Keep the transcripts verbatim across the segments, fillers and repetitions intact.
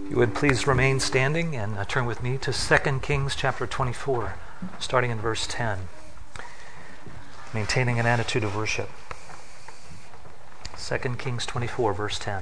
You would please remain standing and uh, turn with me to Second Kings chapter twenty-four, starting in verse ten. Maintaining an attitude of worship. Second Kings twenty-four, verse ten.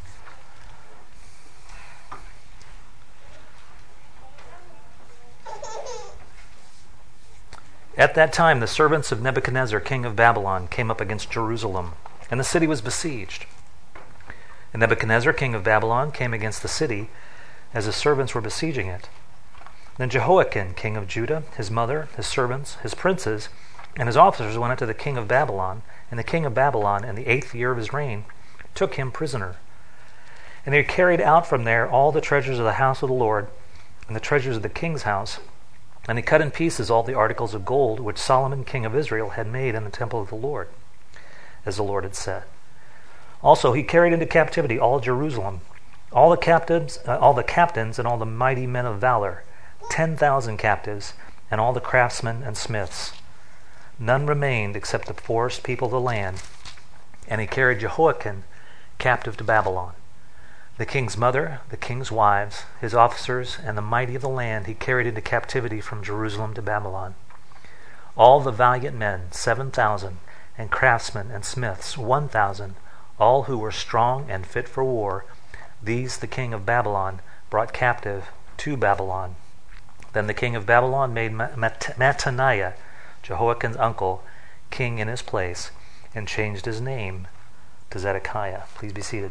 At that time, the servants of Nebuchadnezzar, king of Babylon, came up against Jerusalem, and the city was besieged. And Nebuchadnezzar, king of Babylon, came against the city as his servants were besieging it. Then Jehoiakim, king of Judah, his mother, his servants, his princes, and his officers went unto the king of Babylon, and the king of Babylon, in the eighth year of his reign, took him prisoner. And they carried out from there all the treasures of the house of the Lord, and the treasures of the king's house, and he cut in pieces all the articles of gold which Solomon king of Israel had made in the temple of the Lord, as the Lord had said. Also he carried into captivity all Jerusalem, all the captives, uh, all the captains, and all the mighty men of valor, ten thousand captives, and all the craftsmen and smiths. None remained except the poorest people of the land. And he carried Jehoiakim captive to Babylon. The king's mother, the king's wives, his officers, and the mighty of the land he carried into captivity from Jerusalem to Babylon. All the valiant men, seven thousand, and craftsmen and smiths, one thousand, all who were strong and fit for war, these the king of Babylon brought captive to Babylon. Then the king of Babylon made Mattaniah, Jehoiakim's uncle, king in his place, and changed his name to Zedekiah. Please be seated.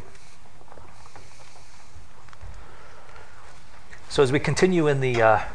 So as we continue in the uh,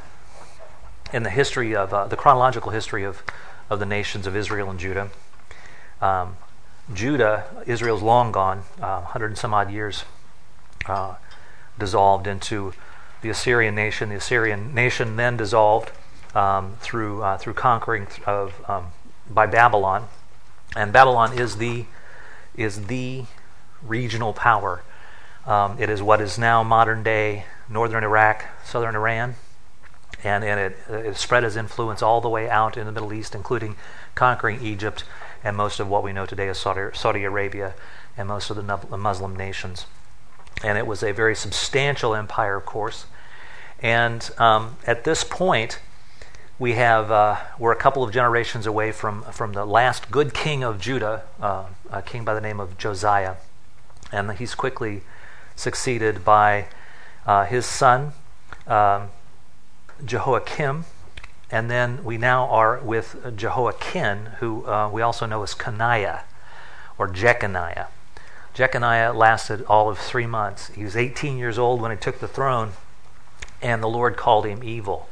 in the history of uh, the chronological history of, of the nations of Israel and Judah, um, Judah, Israel's long gone, uh, hundred and some odd years, uh, dissolved into the Assyrian nation. The Assyrian nation then dissolved um, through uh, through conquering of um, by Babylon, and Babylon is the is the regional power. Um, it is what is now modern day northern Iraq, southern Iran, and, and it, it spread its influence all the way out in the Middle East, including conquering Egypt and most of what we know today as Saudi, Saudi Arabia and most of the Muslim nations. And it was a very substantial empire, of course. And um, at this point, we have uh, we're a couple of generations away from from the last good king of Judah, uh, a king by the name of Josiah, and he's quickly succeeded by uh, his son um, Jehoiakim. And then we now are with Jehoiakim, who uh, we also know as Coniah or Jeconiah. Jeconiah lasted all of three months. He was eighteen years old when he took the throne, and the Lord called him evil.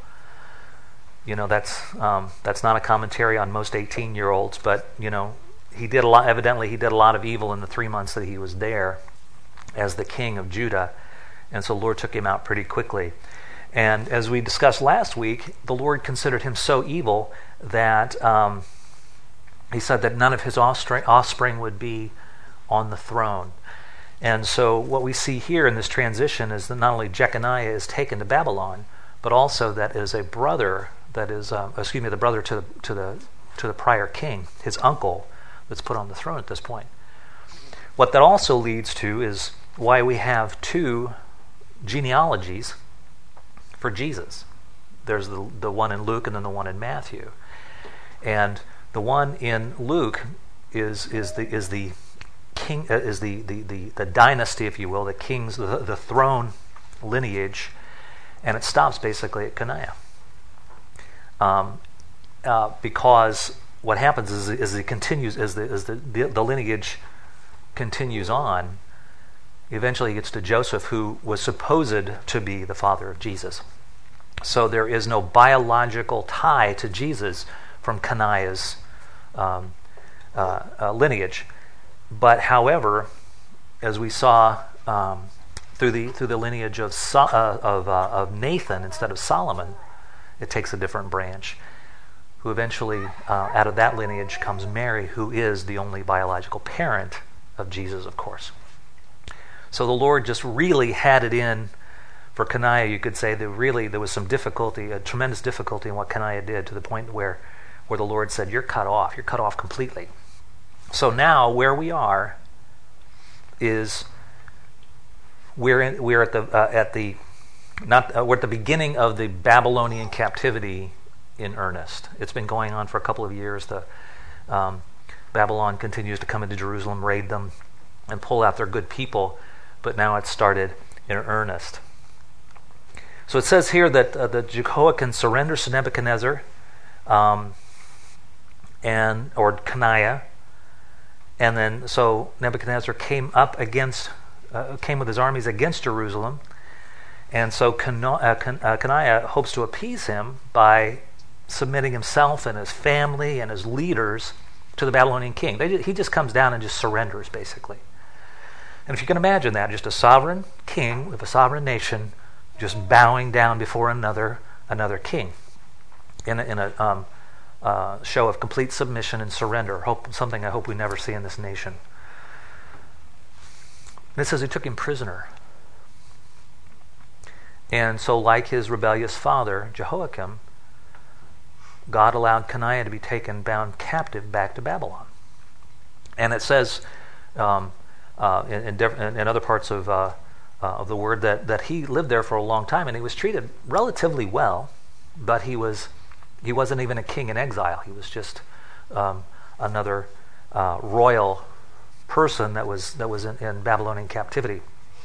You know, that's um, that's not a commentary on most eighteen-year-olds, but you know, he did a lot. Evidently, he did a lot of evil in the three months that he was there as the king of Judah, and so the Lord took him out pretty quickly. And as we discussed last week, the Lord considered him so evil that um, he said that none of his offspring, offspring would be on the throne. And so what we see here in this transition is that not only Jeconiah is taken to Babylon, but also that is a brother that is, uh, excuse me, the brother to the, to the to the prior king, his uncle, that's put on the throne at this point. What that also leads to is why we have two genealogies for Jesus. There's the the one in Luke and then the one in Matthew. And the one in Luke is is the is the king uh, is the, the, the, the dynasty, if you will, the king's the, the throne lineage, and it stops basically at Coniah. Um, uh, because what happens is is it continues as the as the, the the lineage continues on. Eventually, it gets to Joseph, who was supposed to be the father of Jesus. So there is no biological tie to Jesus from Coniah's um, uh, uh, lineage. But, however, as we saw um, through the through the lineage of so, uh, of uh, of Nathan instead of Solomon, it takes a different branch. Who eventually, uh, out of that lineage, comes Mary, who is the only biological parent of Jesus, of course. So the Lord just really had it in for Coniah. You could say that really there was some difficulty, a tremendous difficulty in what Coniah did, to the point where, where the Lord said, "You're cut off. You're cut off completely." So now where we are is we're in, we're at the uh, at the not uh, we're at the beginning of the Babylonian captivity in earnest. It's been going on for a couple of years. The um, Babylon continues to come into Jerusalem, raid them, and pull out their good people, but now it's started in earnest. So it says here that uh, the Jehoiakim surrenders to Nebuchadnezzar, um, and or Coniah, and then so Nebuchadnezzar came up against, uh, came with his armies against Jerusalem, and so Coniah, uh, Con- uh, Coniah hopes to appease him by submitting himself and his family and his leaders to the Babylonian king. They, he just comes down and just surrenders, basically. And if you can imagine that, just a sovereign king of a sovereign nation just bowing down before another another king in a, in a um, uh, show of complete submission and surrender, hope, something I hope we never see in this nation. And it says he took him prisoner. And so like his rebellious father, Jehoiakim, God allowed Coniah to be taken bound captive back to Babylon. And it says um, uh, in, in, diff- in other parts of, uh, uh, of the word that, that he lived there for a long time, and he was treated relatively well, but he, was, he wasn't even a king in exile. He was just um, another uh, royal person that was, that was in, in Babylonian captivity.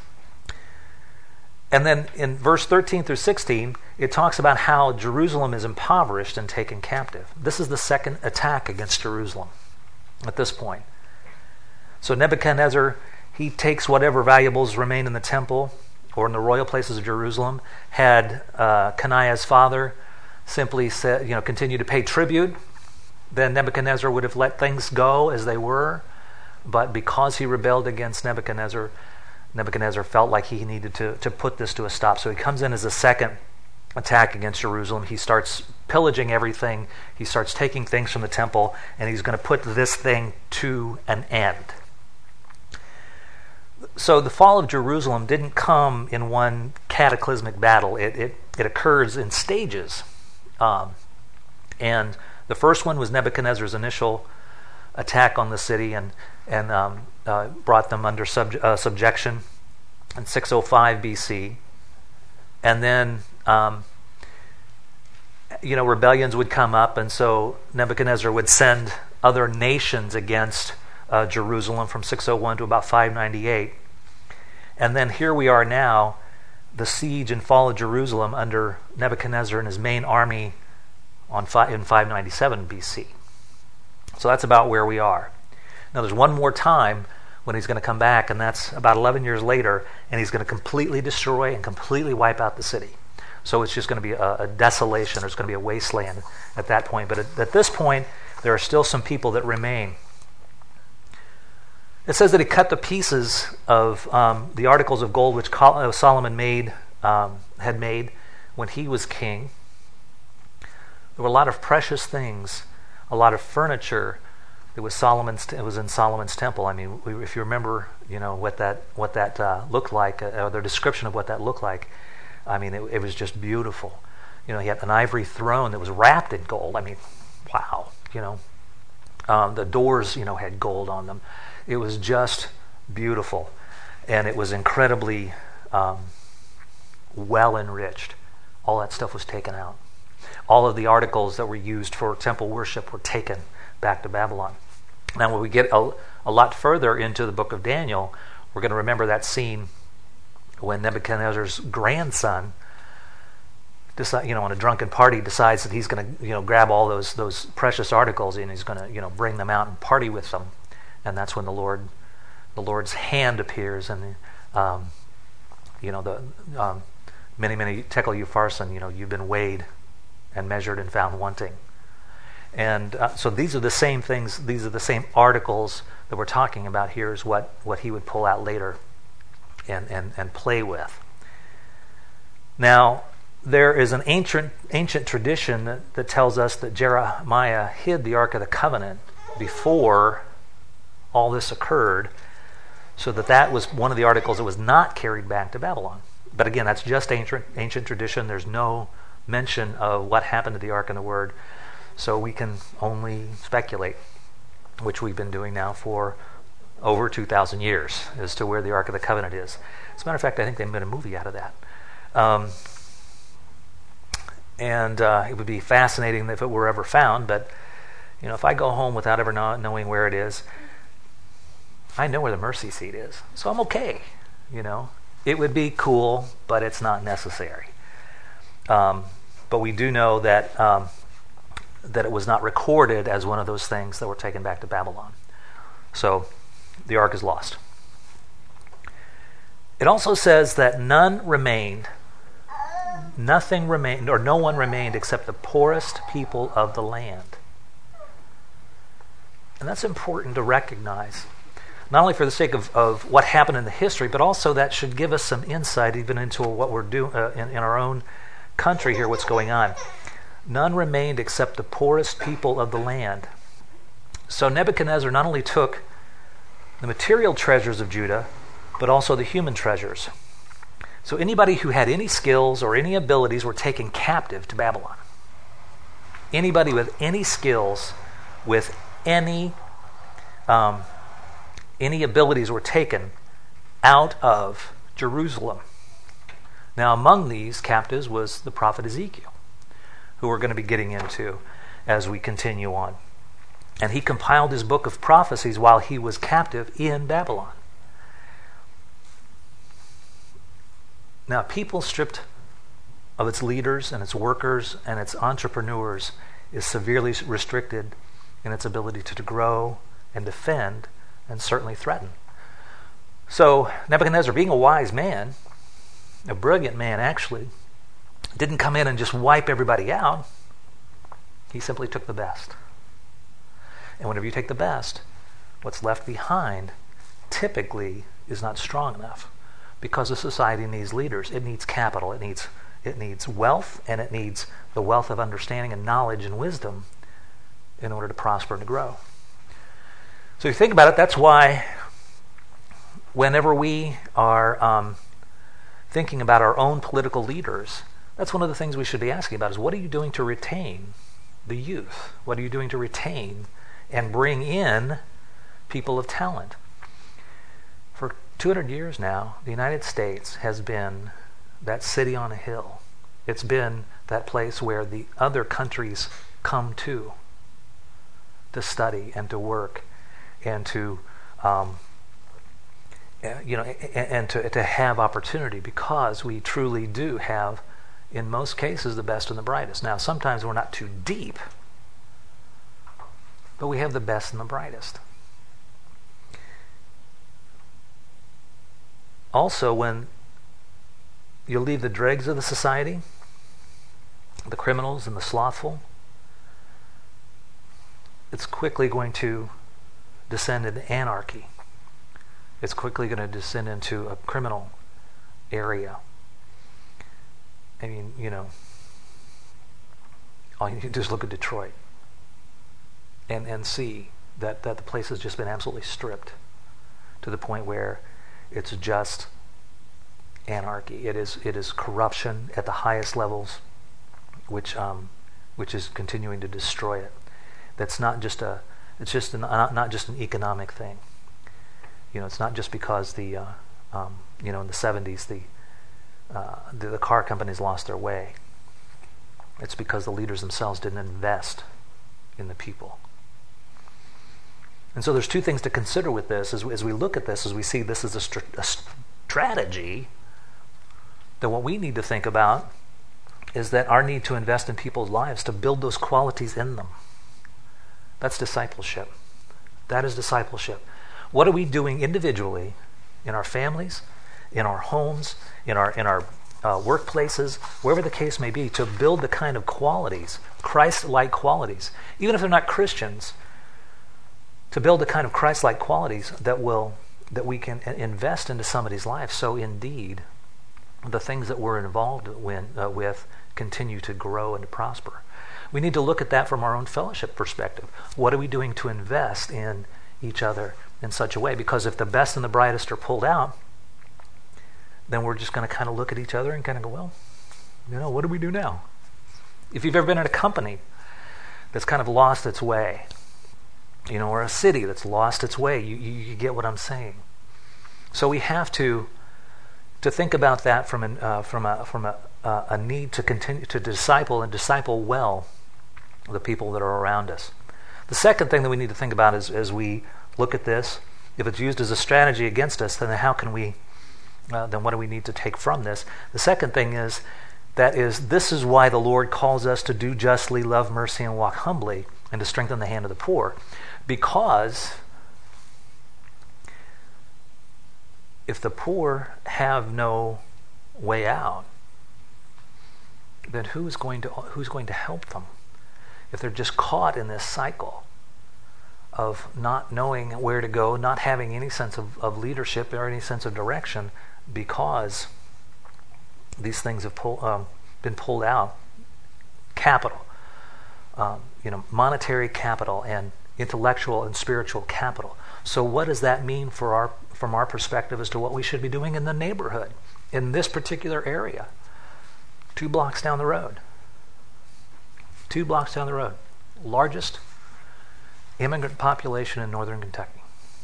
And then in verse thirteen through sixteen, it talks about how Jerusalem is impoverished and taken captive. This is the second attack against Jerusalem at this point. So Nebuchadnezzar, he takes whatever valuables remain in the temple or in the royal places of Jerusalem. Had uh, Coniah's father simply said, you know, continue to pay tribute, then Nebuchadnezzar would have let things go as they were. But because he rebelled against Nebuchadnezzar, Nebuchadnezzar felt like he needed to, to put this to a stop. So he comes in as a second attack against Jerusalem. He starts pillaging everything. He starts taking things from the temple, and he's going to put this thing to an end. So the fall of Jerusalem didn't come in one cataclysmic battle. It it, it occurs in stages. Um, and the first one was Nebuchadnezzar's initial attack on the city and, and um, uh, brought them under sub, uh, subjection in six oh five B C. And then, um, you know, rebellions would come up, and so Nebuchadnezzar would send other nations against uh, Jerusalem from six oh one to about five ninety-eight. And then here we are now, the siege and fall of Jerusalem under Nebuchadnezzar and his main army on fi- in five ninety-seven B C. So that's about where we are. Now there's one more time when he's going to come back, and that's about eleven years later, and he's going to completely destroy and completely wipe out the city. So it's just going to be a, a desolation. There's going to be a wasteland at that point. But at, at this point, there are still some people that remain. It says that he cut the pieces of um, the articles of gold which Solomon made um, had made when he was king. There were a lot of precious things, a lot of furniture. It was Solomon's. It was in Solomon's temple. I mean, we, if you remember, you know what that what that uh, looked like, uh, or the description of what that looked like. I mean, it, it was just beautiful. You know, he had an ivory throne that was wrapped in gold. I mean, wow. You know, um, the doors, you know, had gold on them. It was just beautiful, and it was incredibly um, well enriched. All that stuff was taken out. All of the articles that were used for temple worship were taken back to Babylon. Now, when we get a, a lot further into the book of Daniel, we're going to remember that scene when Nebuchadnezzar's grandson, decide, you know, on a drunken party, decides that he's going to, you know, grab all those those precious articles and he's going to, you know, bring them out and party with them. And that's when the Lord, the Lord's hand appears, and um, you know, the um, many many tekel upharsin, you know, you've been weighed and measured and found wanting. And uh, so these are the same things, these are the same articles that we're talking about here is what, what he would pull out later and, and, and play with. Now, there is an ancient ancient tradition that, that tells us that Jeremiah hid the Ark of the Covenant before all this occurred, so that that was one of the articles that was not carried back to Babylon. But again, that's just ancient ancient tradition. There's no mention of what happened to the Ark and the Word. So we can only speculate, which we've been doing now for over two thousand years, as to where the Ark of the Covenant is. As a matter of fact, I think they made a movie out of that. Um, and uh, it would be fascinating if it were ever found, but you know, if I go home without ever not knowing where it is, I know where the mercy seat is, so I'm okay. You know, it would be cool, but it's not necessary. Um, but we do know that um, that it was not recorded as one of those things that were taken back to Babylon. So the ark is lost. It also says that none remained, nothing remained, or no one remained except the poorest people of the land. And that's important to recognize, not only for the sake of, of what happened in the history, but also that should give us some insight even into what we're doing uh, in, in our own country here, what's going on. None remained except the poorest people of the land. So Nebuchadnezzar not only took the material treasures of Judah, but also the human treasures. So anybody who had any skills or any abilities were taken captive to Babylon. Anybody with any skills, with any um, any abilities were taken out of Jerusalem. Now among these captives was the prophet Ezekiel, who we're going to be getting into as we continue on. And he compiled his book of prophecies while he was captive in Babylon. Now, people stripped of its leaders and its workers and its entrepreneurs is severely restricted in its ability to grow and defend and certainly threaten. So Nebuchadnezzar, being a wise man, a brilliant man actually, didn't come in and just wipe everybody out. He simply took the best. And whenever you take the best, what's left behind typically is not strong enough, because a society needs leaders. It needs capital. It needs it needs wealth, and it needs the wealth of understanding and knowledge and wisdom in order to prosper and to grow. So you think about it, that's why whenever we are um, thinking about our own political leaders, that's one of the things we should be asking about is, what are you doing to retain the youth? What are you doing to retain and bring in people of talent? For two hundred years now, the United States has been that city on a hill. It's been that place where the other countries come to to study and to work and to um, you know and, and to, to have opportunity, because we truly do have, in most cases, the best and the brightest. Now, sometimes we're not too deep, but we have the best and the brightest. Also, when you leave the dregs of the society, the criminals and the slothful, it's quickly going to descend into anarchy. It's quickly going to descend into a criminal area. I mean, you know, all you need to do is look at Detroit and, and see that, that the place has just been absolutely stripped to the point where it's just anarchy. It is it is corruption at the highest levels, which um, which is continuing to destroy it. That's not just a it's just an, not not just an economic thing. You know, it's not just because the uh, um, you know in the seventies the, uh, the the car companies lost their way. It's because the leaders themselves didn't invest in the people. And so there's two things to consider with this as, as we look at this, as we see this as a, str- a strategy, that what we need to think about is that our need to invest in people's lives, to build those qualities in them. That's discipleship. That is discipleship. What are we doing individually in our families, in our homes, in our in our uh, workplaces, wherever the case may be, to build the kind of qualities, Christ-like qualities, even if they're not Christians, to build the kind of Christ-like qualities that will that we can invest into somebody's life, so indeed the things that we're involved with, uh, with continue to grow and to prosper. We need to look at that from our own fellowship perspective. What are we doing to invest in each other in such a way? Because if the best and the brightest are pulled out, then we're just going to kind of look at each other and kind of go, well, you know, what do we do now? If you've ever been in a company that's kind of lost its way, you know, or a city that's lost its way, you, you, you get what I'm saying. So we have to to think about that from an, uh, from a from a, uh, a need to continue to disciple and disciple well the people that are around us. The second thing that we need to think about is as we look at this, if it's used as a strategy against us, then how can we? Uh, then what do we need to take from this? The second thing is that is this is why the Lord calls us to do justly, love mercy, and walk humbly, and to strengthen the hand of the poor, because if the poor have no way out, then who's going to who's going to help them? If they're just caught in this cycle of not knowing where to go, not having any sense of, of leadership or any sense of direction, because these things have pull, um, been pulled out, capital, um, you know, monetary capital and intellectual and spiritual capital. So what does that mean for our from our perspective as to what we should be doing in the neighborhood, in this particular area, two blocks down the road? Two blocks down the road, largest immigrant population in northern Kentucky.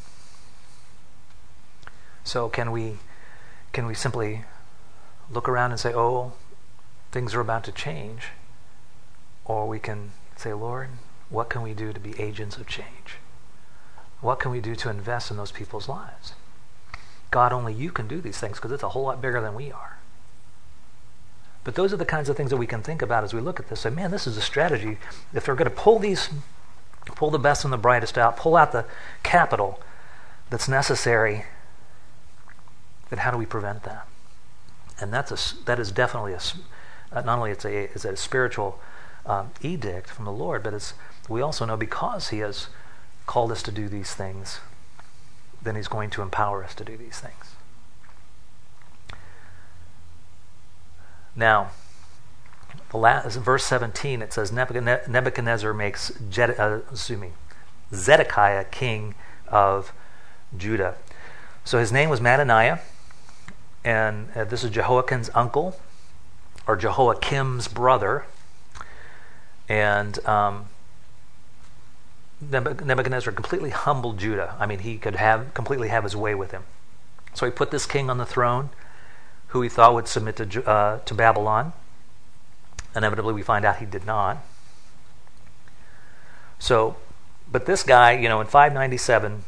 So can we can we simply look around and say, oh, things are about to change? Or we can say, Lord, what can we do to be agents of change? What can we do to invest in those people's lives? God, only you can do these things because it's a whole lot bigger than we are. But those are the kinds of things that we can think about as we look at this. Say, man, this is a strategy. If they're going to pull these, pull the best and the brightest out, pull out the capital that's necessary, then how do we prevent that? And that's a, that is definitely a, uh, not only it's a, it's a spiritual um, edict from the Lord, but it's, we also know because He has called us to do these things, then He's going to empower us to do these things. Now, the last, verse seventeen, it says Nebuchadnezzar makes Jed, uh, excuse me, Zedekiah king of Judah. So his name was Mattaniah, and uh, this is Jehoiakim's uncle, or Jehoiakim's brother. And um, Nebuchadnezzar completely humbled Judah. I mean, he could have completely have his way with him. So he put this king on the throne, who he thought would submit to uh, to Babylon. Inevitably, we find out he did not. So, but this guy, you know, in five ninety-seven,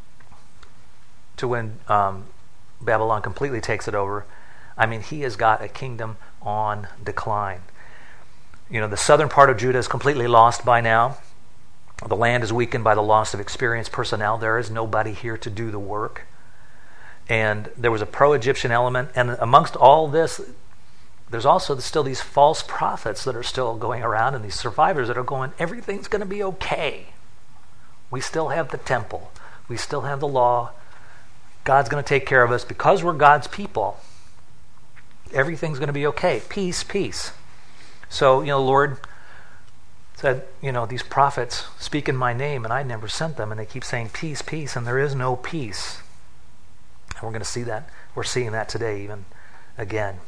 to when um, Babylon completely takes it over, I mean, he has got a kingdom on decline. You know, the southern part of Judah is completely lost by now. The land is weakened by the loss of experienced personnel. There is nobody here to do the work. And there was a pro-Egyptian element. And amongst all this, there's also still these false prophets that are still going around, and these survivors that are going, everything's going to be okay. We still have the temple. We still have the law. God's going to take care of us. Because we're God's people, everything's going to be okay. Peace, peace. So, you know, the Lord said, you know, these prophets speak in my name, and I never sent them, and they keep saying peace, peace, and there is no peace. And we're going to see that. We're seeing that today even again.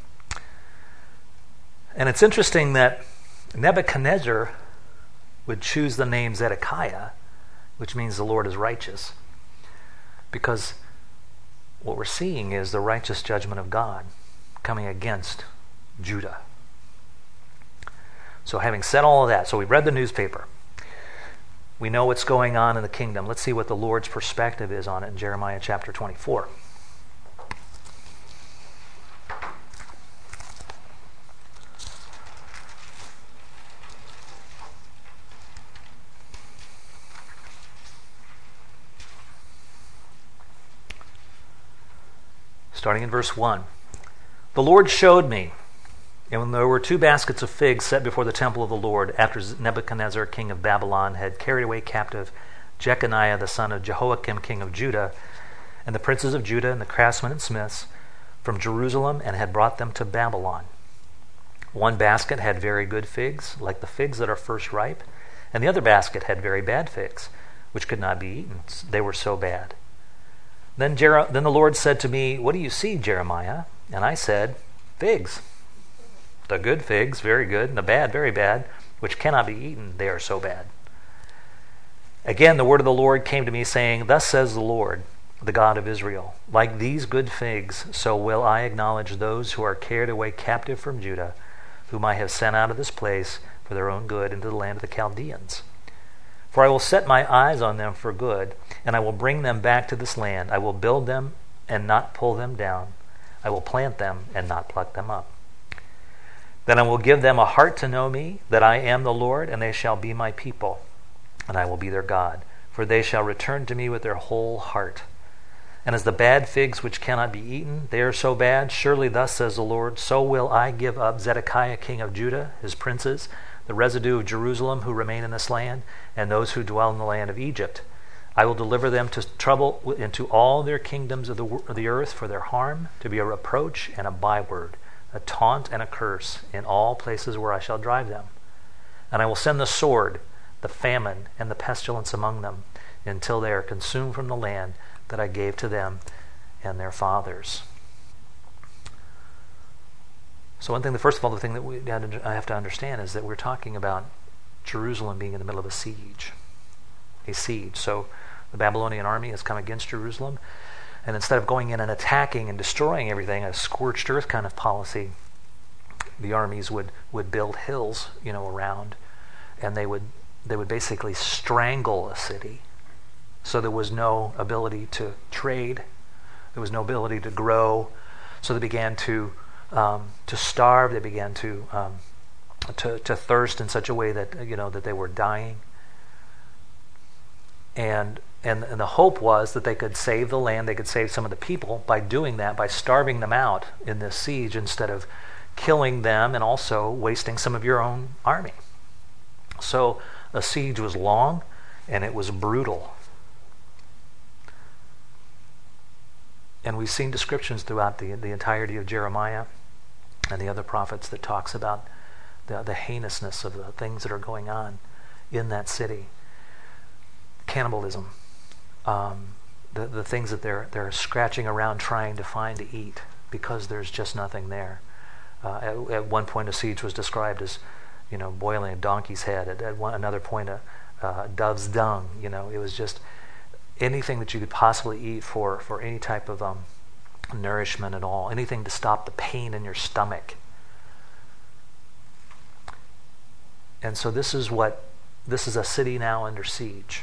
And it's interesting that Nebuchadnezzar would choose the name Zedekiah, which means the Lord is righteous, because what we're seeing is the righteous judgment of God coming against Judah. So having said all of that, so we've read the newspaper. We know what's going on in the kingdom. Let's see what the Lord's perspective is on it in Jeremiah chapter twenty-four. Starting in verse one. The Lord showed me, and when there were two baskets of figs set before the temple of the Lord, after Nebuchadnezzar, king of Babylon, had carried away captive Jeconiah, the son of Jehoiakim, king of Judah, and the princes of Judah and the craftsmen and smiths from Jerusalem, and had brought them to Babylon. One basket had very good figs, like the figs that are first ripe, and the other basket had very bad figs, which could not be eaten. They were so bad. Then, Jer- then the Lord said to me, what do you see, Jeremiah? And I said, figs. The good figs, very good, and the bad, very bad, which cannot be eaten. They are so bad. Again, the word of the Lord came to me, saying, thus says the Lord, the God of Israel. Like these good figs, so will I acknowledge those who are carried away captive from Judah, whom I have sent out of this place for their own good into the land of the Chaldeans. For I will set my eyes on them for good, and I will bring them back to this land. I will build them and not pull them down. I will plant them and not pluck them up. Then I will give them a heart to know me, that I am the Lord, and they shall be my people, and I will be their God. For they shall return to me with their whole heart. And as the bad figs which cannot be eaten, they are so bad, surely thus says the Lord, so will I give up Zedekiah king of Judah, his princes, the residue of Jerusalem who remain in this land, and those who dwell in the land of Egypt. I will deliver them to trouble into all their kingdoms of the, of the earth for their harm, to be a reproach and a byword, a taunt and a curse in all places where I shall drive them. And I will send the sword, the famine, and the pestilence among them, until they are consumed from the land that I gave to them and their fathers. So one thing, the first of all, the thing that we I have to understand is that we're talking about Jerusalem being in the middle of a siege. A siege. So the Babylonian army has come against Jerusalem, and instead of going in and attacking and destroying everything, a scorched earth kind of policy, the armies would, would build hills, you know, around, and they would they would basically strangle a city. So there was no ability to trade. There was no ability to grow. So they began to um, to starve. They began to, um, to to thirst in such a way that you know that they were dying. And and and the hope was that they could save the land. They could save some of the people by doing that, by starving them out in this siege instead of killing them and also wasting some of your own army. So a siege was long and it was brutal. And we've seen descriptions throughout the, the entirety of Jeremiah and the other prophets that talks about the, the heinousness of the things that are going on in that city. Cannibalism, um, the, the things that they're, they're scratching around trying to find to eat because there's just nothing there. Uh, at, at one point a siege was described as, you know, boiling a donkey's head. At, at one, another point a uh, dove's dung. You know, it was just anything that you could possibly eat for, for any type of um, nourishment at all, anything to stop the pain in your stomach. And so this is what, this is a city now under siege.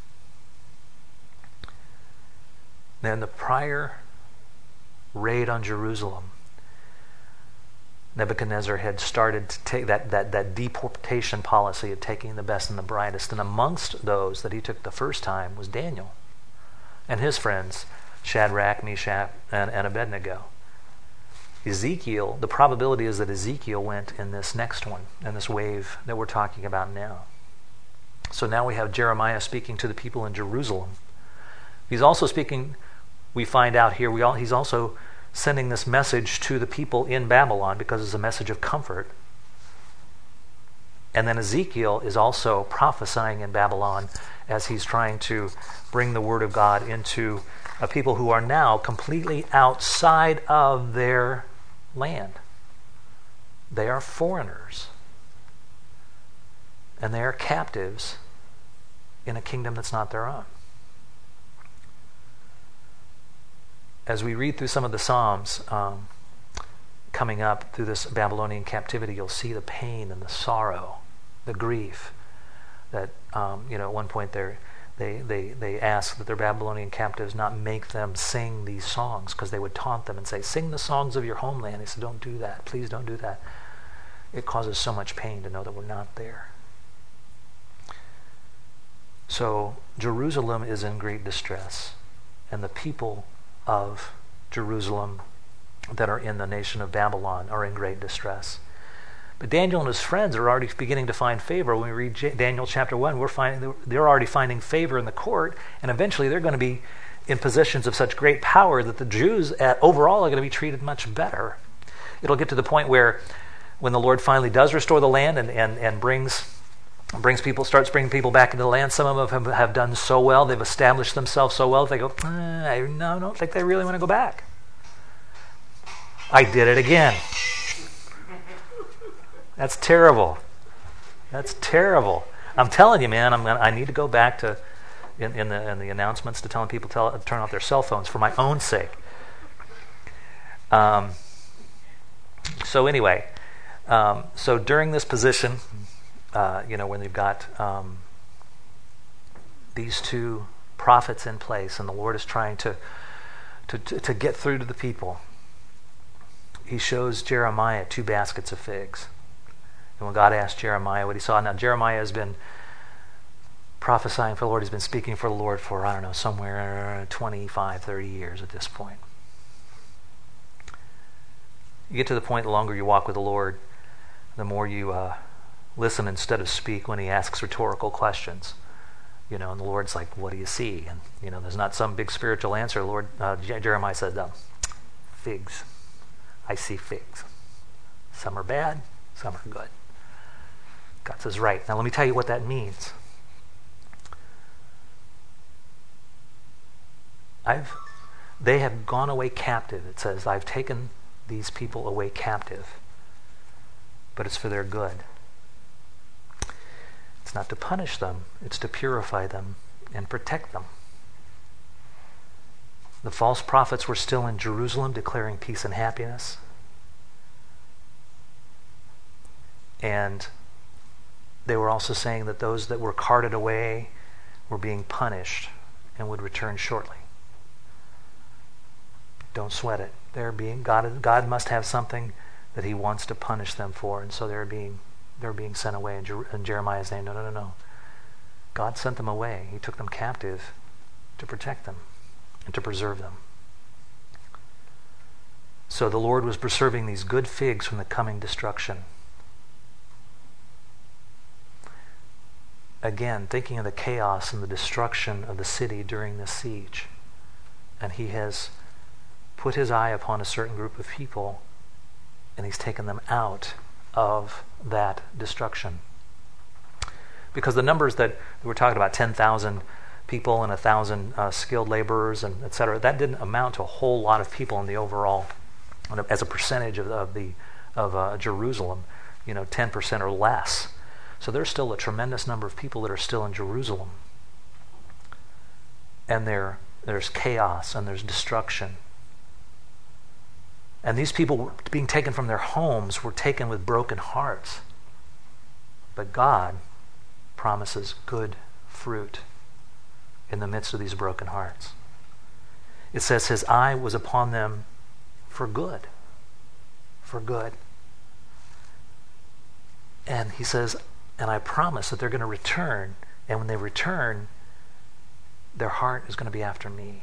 Now in the prior raid on Jerusalem, Nebuchadnezzar had started to take that, that, that deportation policy of taking the best and the brightest. And amongst those that he took the first time was Daniel and his friends, Shadrach, Meshach, and, and Abednego. Ezekiel, the probability is that Ezekiel went in this next one, in this wave that we're talking about now. So now we have Jeremiah speaking to the people in Jerusalem. He's also speaking, we find out here, we all, he's also sending this message to the people in Babylon because it's a message of comfort. And then Ezekiel is also prophesying in Babylon as he's trying to bring the word of God into a people who are now completely outside of their land. They are foreigners. And they are captives in a kingdom that's not their own. As we read through some of the Psalms um, coming up through this Babylonian captivity, you'll see the pain and the sorrow, the grief that, um, you know, at one point they they they they ask that their Babylonian captives not make them sing these songs because they would taunt them and say, sing the songs of your homeland. They said, don't do that. Please don't do that. It causes so much pain to know that we're not there. So Jerusalem is in great distress, and the people of Jerusalem that are in the nation of Babylon are in great distress. But Daniel and his friends are already beginning to find favor. When we read J- Daniel chapter one, we're finding they're already finding favor in the court, and eventually they're going to be in positions of such great power that the Jews at, overall are going to be treated much better. It'll get to the point where when the Lord finally does restore the land and, and, and brings brings people, starts bringing people back into the land, some of them have, have done so well, they've established themselves so well, they go, eh, I no, don't think they really want to go back. I did it again. That's terrible. That's terrible. I'm telling you, man, I'm gonna, I need to go back to, in, in, the, in the announcements to telling people to tell, turn off their cell phones for my own sake. Um, so anyway, um, so during this position, uh, you know, when they've got um, these two prophets in place and the Lord is trying to, to, to, to get through to the people, he shows Jeremiah two baskets of figs. And when God asked Jeremiah what he saw, now Jeremiah has been prophesying for the Lord, he's been speaking for the Lord for, I don't know, somewhere twenty-five, thirty years at this point. You get to the point, the longer you walk with the Lord, the more you uh, listen instead of speak when he asks rhetorical questions. You know, and the Lord's like, what do you see? And, you know, there's not some big spiritual answer. The Lord, uh, Jeremiah said, um, figs. I see figs. Some are bad, some are good. God says, right. Now let me tell you what that means. I've, they have gone away captive. It says, I've taken these people away captive, but it's for their good. It's not to punish them, it's to purify them and protect them. The false prophets were still in Jerusalem declaring peace and happiness. And they were also saying that those that were carted away were being punished and would return shortly. Don't sweat it. They're being God. God must have something that He wants to punish them for, and so they're being they're being sent away. In, Jer- in Jeremiah's name, no, no, no, no. God sent them away. He took them captive to protect them and to preserve them. So the Lord was preserving these good figs from the coming destruction. Again, thinking of the chaos and the destruction of the city during this siege, and He has put His eye upon a certain group of people, and He's taken them out of that destruction. Because the numbers that we're talking about, ten thousand people and one thousand uh, skilled laborers, and et cetera, that didn't amount to a whole lot of people in the overall, as a percentage of, of the of uh, Jerusalem, you know, ten percent or less. So there's still a tremendous number of people that are still in Jerusalem. And there, there's chaos and there's destruction. And these people being taken from their homes were taken with broken hearts. But God promises good fruit in the midst of these broken hearts. It says His eye was upon them for good. For good. And He says, and I promise that they're going to return. And when they return, their heart is going to be after me.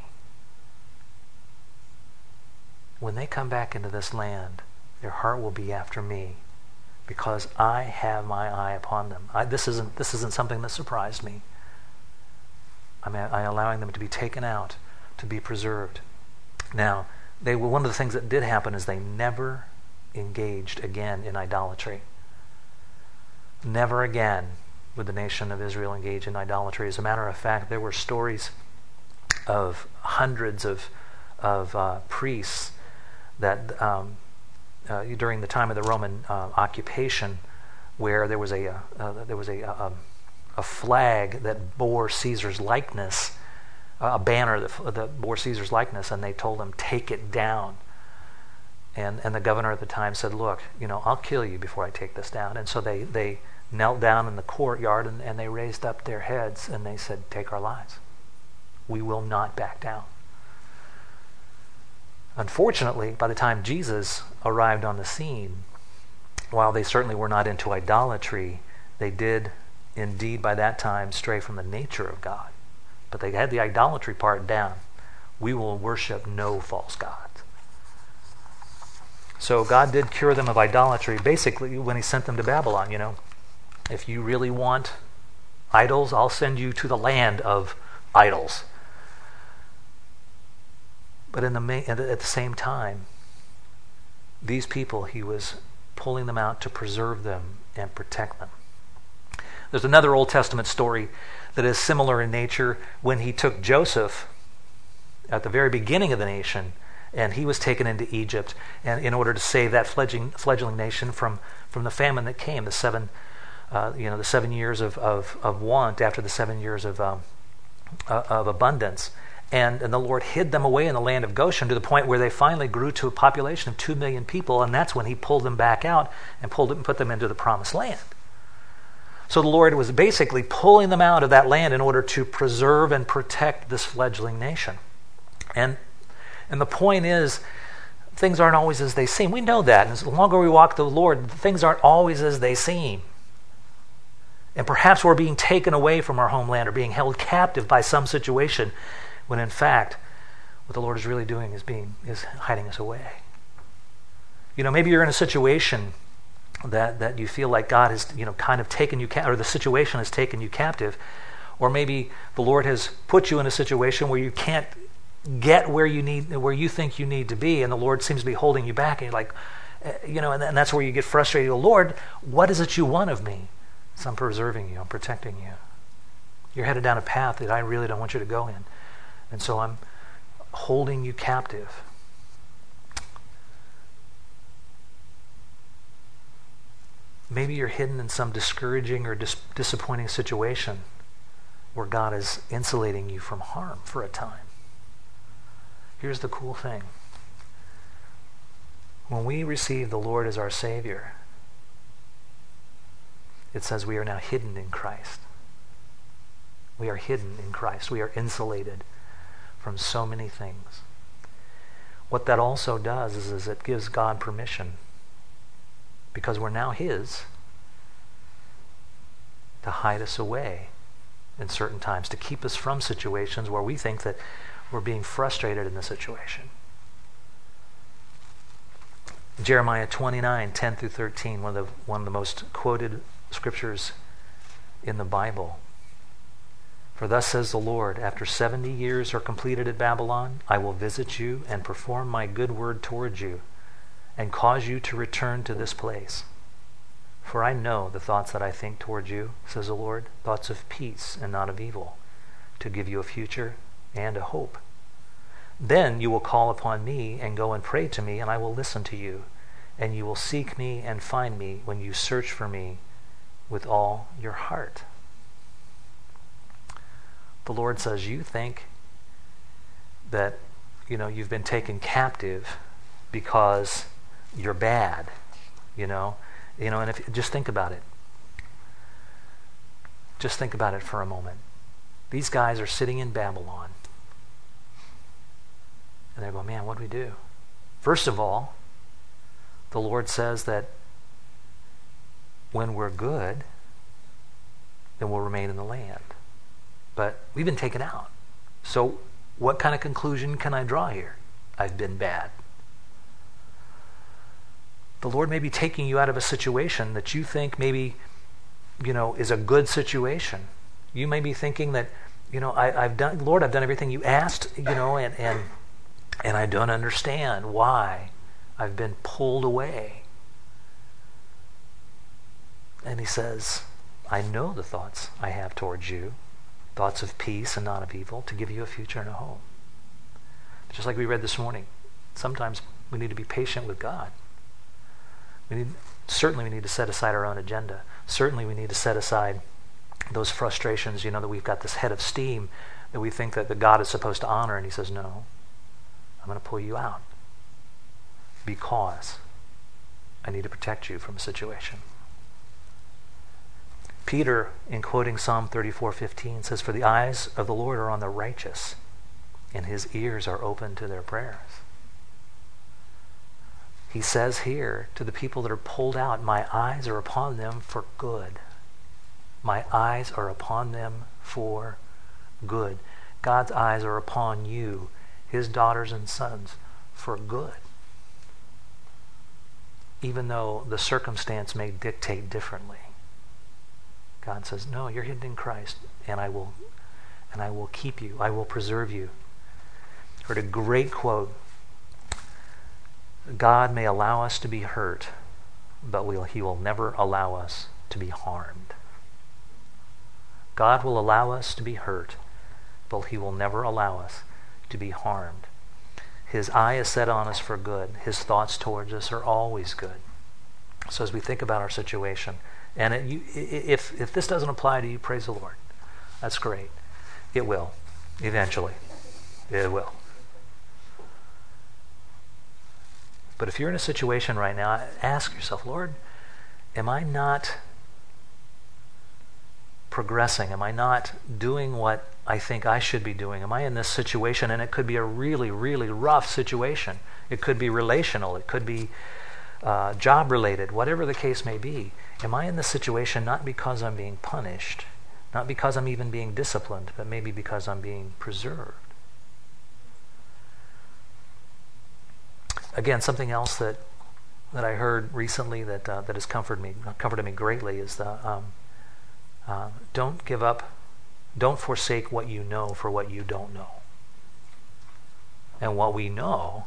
When they come back into this land, their heart will be after me, because I have my eye upon them. I, this isn't this isn't something that surprised me. I'm, I'm allowing them to be taken out, to be preserved. Now, they were one of the things that did happen is they never engaged again in idolatry. Never again would the nation of Israel engage in idolatry. As a matter of fact, there were stories of hundreds of of uh, priests that um, uh, during the time of the Roman uh, occupation, where there was a uh, uh, there was a, a a flag that bore Caesar's likeness, uh, a banner that, that bore Caesar's likeness, and they told him, take it down. And and the governor at the time said, look, you know, I'll kill you before I take this down. And so they they knelt down in the courtyard and, and they raised up their heads and they said, take our lives. We will not back down. Unfortunately, by the time Jesus arrived on the scene, while they certainly were not into idolatry, they did indeed by that time stray from the nature of God. But they had the idolatry part down. We will worship no false gods. So God did cure them of idolatry basically when He sent them to Babylon. You know, if you really want idols, I'll send you to the land of idols. But in the ma- at the same time, these people, He was pulling them out to preserve them and protect them. There's another Old Testament story that is similar in nature when He took Joseph at the very beginning of the nation, and he was taken into Egypt, and in order to save that fledgling, fledgling nation from, from the famine that came, the seven, uh, you know, the seven years of, of, of want after the seven years of um, uh, of abundance. And, and the Lord hid them away in the land of Goshen to the point where they finally grew to a population of two million people, and that's when he pulled them back out and pulled it and put them into the promised land. So the Lord was basically pulling them out of that land in order to preserve and protect this fledgling nation. And, and the point is, things aren't always as they seem. We know that. And the longer we walk with the Lord, things aren't always as they seem. And perhaps we're being taken away from our homeland or being held captive by some situation, when in fact, what the Lord is really doing is being is hiding us away. You know, maybe you're in a situation that, that you feel like God has, you know, kind of taken you, ca- or the situation has taken you captive, or maybe the Lord has put you in a situation where you can't get where you need, where you think you need to be, and the Lord seems to be holding you back, and you're like, you know, and, and that's where you get frustrated. Lord, what is it you want of me? So I'm preserving you, I'm protecting you. You're headed down a path that I really don't want you to go in. And so I'm holding you captive. Maybe you're hidden in some discouraging or dis- disappointing situation where God is insulating you from harm for a time. Here's the cool thing. When we receive the Lord as our Savior, it says we are now hidden in Christ. We are hidden in Christ. We are insulated from so many things. What that also does is, is it gives God permission, because we're now His, to hide us away in certain times, to keep us from situations where we think that we're being frustrated in the situation. Jeremiah twenty-nine, ten through thirteen, one of the, one of the most quoted scriptures in the Bible. For thus says the Lord, after seventy years are completed at Babylon, I will visit you and perform my good word towards you, and cause you to return to this place. For I know the thoughts that I think toward you, says the Lord, thoughts of peace and not of evil, to give you a future and a hope. Then you will call upon me and go and pray to me, and I will listen to you. And you will seek me and find me when you search for me with all your heart. The Lord says, you think that, you know, you've been taken captive because you're bad, you know, you know, and if just think about it. Just think about it for a moment. These guys are sitting in Babylon, and they're going, man, what do we do? First of all, the Lord says that when we're good, then we'll remain in the land. But we've been taken out. So what kind of conclusion can I draw here? I've been bad. The Lord may be taking you out of a situation that you think maybe, you know, is a good situation. You may be thinking that, you know, I, I've done, Lord, I've done everything you asked, you know, and, and and I don't understand why I've been pulled away. And he says, I know the thoughts I have towards you, thoughts of peace and not of evil, to give you a future and a hope. Just like we read this morning, sometimes we need to be patient with God. We need, certainly we need to set aside our own agenda. Certainly we need to set aside those frustrations, you know, that we've got this head of steam that we think that the God is supposed to honor, and he says, no, I'm going to pull you out because I need to protect you from a situation. Peter, in quoting Psalm thirty-four fifteen, says, for the eyes of the Lord are on the righteous, and his ears are open to their prayers. He says here to the people that are pulled out, my eyes are upon them for good. My eyes are upon them for good. God's eyes are upon you, his daughters and sons, for good. Even though the circumstance may dictate differently. God says, no, you're hidden in Christ, and I will and I will keep you. I will preserve you. I heard a great quote. God may allow us to be hurt, but we'll, he will never allow us to be harmed. God will allow us to be hurt, but he will never allow us to be harmed. His eye is set on us for good. His thoughts towards us are always good. So as we think about our situation, and it, you, if if this doesn't apply to you, praise the Lord. That's great. It will. Eventually. It will. But if you're in a situation right now, ask yourself, Lord, am I not progressing? Am I not doing what I think I should be doing? Am I in this situation? And it could be a really, really rough situation. It could be relational. It could be uh, job related, whatever the case may be. Am I in this situation not because I'm being punished, not because I'm even being disciplined, but maybe because I'm being preserved? Again, something else that that I heard recently that uh, that has comforted me comforted me greatly is the um, uh, don't give up, don't forsake what you know for what you don't know. And what we know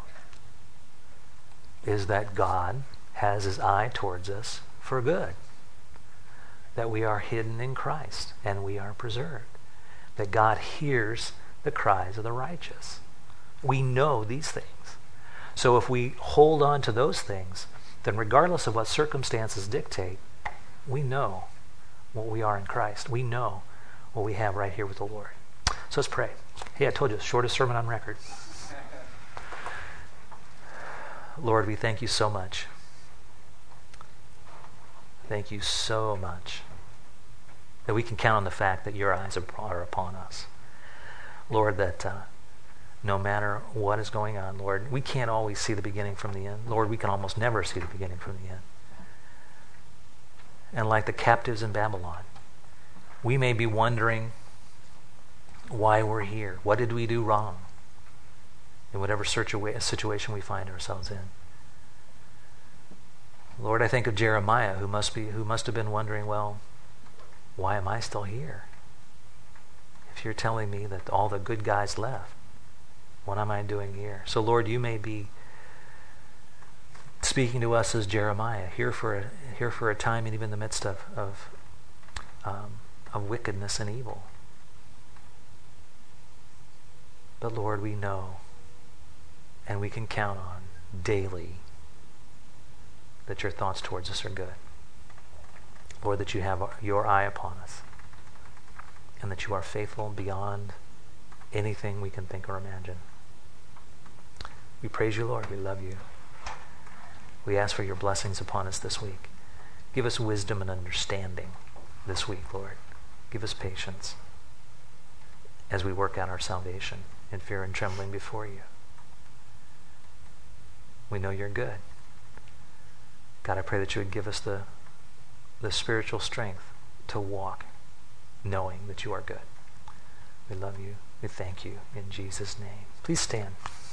is that God has his eye towards us for good, that we are hidden in Christ and we are preserved, that God hears the cries of the righteous. We know these things. So if we hold on to those things, then regardless of what circumstances dictate, we know what we are in Christ. We know what we have right here with the Lord. So let's pray. Hey, I told you, shortest sermon on record. Lord, we thank you so much. Thank you so much that we can count on the fact that your eyes are upon us. Lord, that uh, no matter what is going on, Lord, we can't always see the beginning from the end. Lord, we can almost never see the beginning from the end. And like the captives in Babylon, we may be wondering why we're here. What did we do wrong in whatever situation we find ourselves in? Lord, I think of Jeremiah, who must be who must have been wondering, well, why am I still here? If you're telling me that all the good guys left, what am I doing here? So Lord, you may be speaking to us as Jeremiah, here for a, here for a time and even in the midst of of, um, of wickedness and evil. But Lord, we know and we can count on daily that your thoughts towards us are good. Lord, that you have your eye upon us and that you are faithful beyond anything we can think or imagine. We praise you, Lord. We love you. We ask for your blessings upon us this week. Give us wisdom and understanding this week, Lord. Give us patience as we work out our salvation in fear and trembling before you. We know you're good. God, I pray that you would give us the, the spiritual strength to walk knowing that you are good. We love you. We thank you in Jesus' name. Please stand.